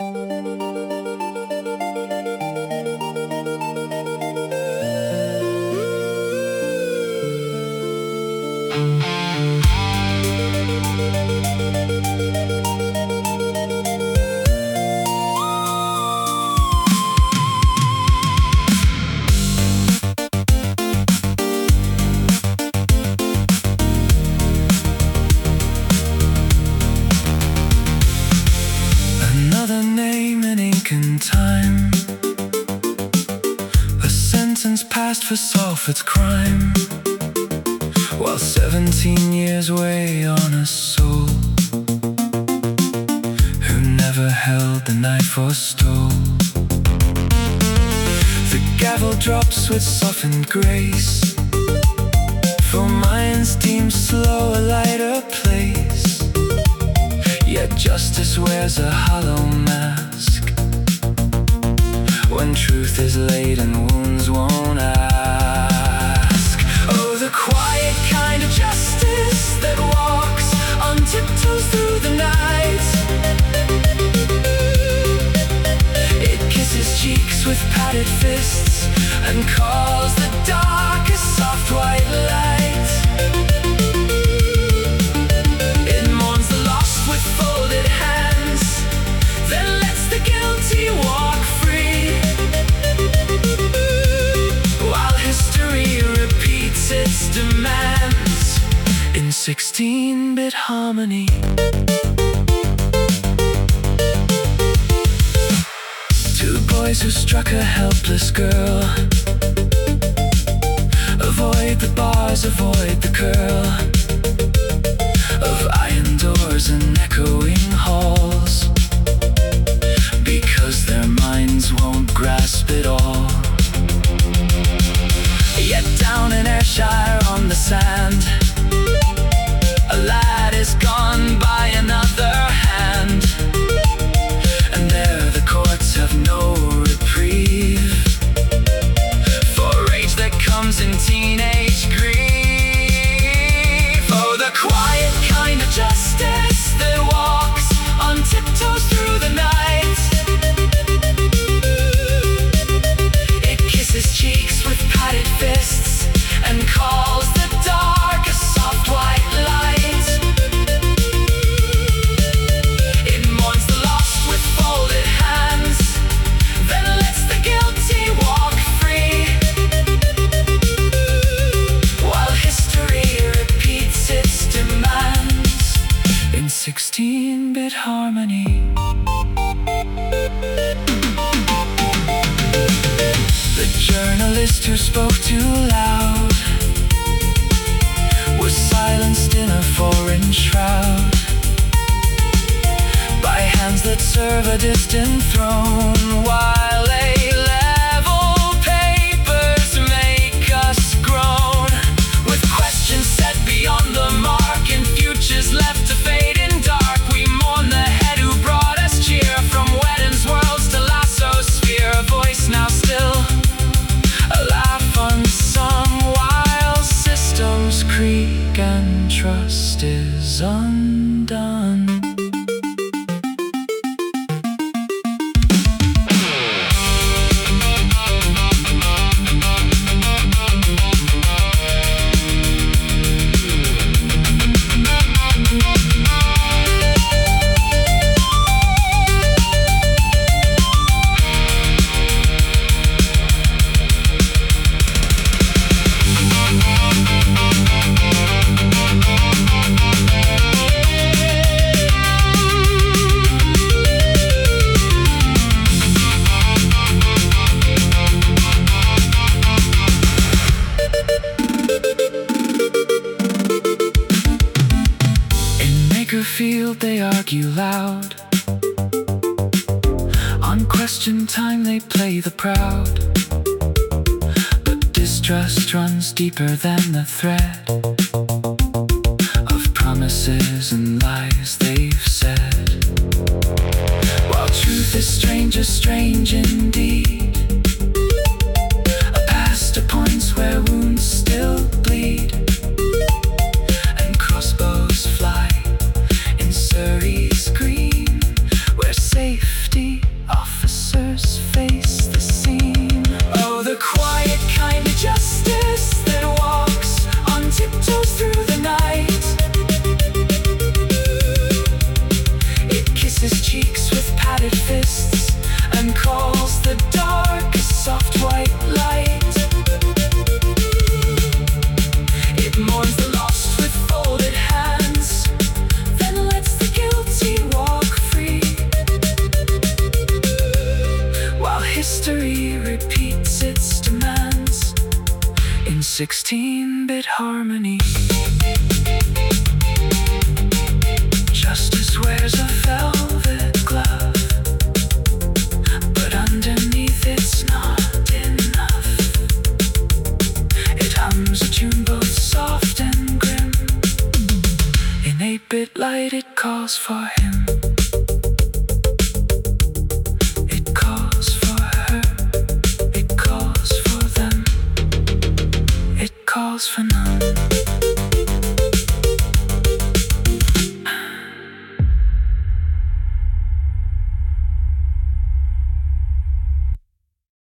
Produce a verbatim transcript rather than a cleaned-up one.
Another name in ink and time, a sentence passed for Salford's crime, while seventeen years weigh on a soul who never held the knife or stole. The gavel drops with softened grace, for minds deemed slow a lighter place. Yet justice wears a hollow mask when truth is laid and wounds won't ask. Oh, the quiet kind of justice that walks on tiptoes through the night. It kisses cheeks with padded fists and calls the dark a soft white light. Walk free, while history repeats its demands in sixteen-bit harmony. Two boys who struck a helpless girl. Avoid the bars, avoid the curl of iron doors and echoing halls, because their minds won't grasp it all. Yet down in Ayrshire on the sand, a lad is gone by another hand, and there the courts have no reprieve for rage that comes in teenage grief. Oh, the quiet kind of justice that walks on tiptoes through the night. Cheeks with padded fists and calls the dark a soft white light. It mourns the lost with folded hands, then lets the guilty walk free, while history repeats its demands in sixteen-bit harmony. The journalist who spoke too loud was silenced in a foreign shroud by hands that serve a distant throne, while A-level papers make us groan, with questions set beyond the mark and futures left to fade in dark. We mourn the head who brought us cheer, from Whedon's worlds to Lasso's sphere. A voice now still, a laugh unsung, while systems creak and trust is undone. Field they argue loud, on question time they play the proud, but distrust runs deeper than the thread of promises and lies they've said, while truth is strange as strange indeed, a past to points where wounds still bleed, and crossbows fly in Surrey's green, where safety sixteen-bit harmony. Justice wears a velvet glove, but underneath it's not enough. It hums a tune both soft and grim. In eight-bit light it calls for him. It calls for her. It calls for them. It calls for none.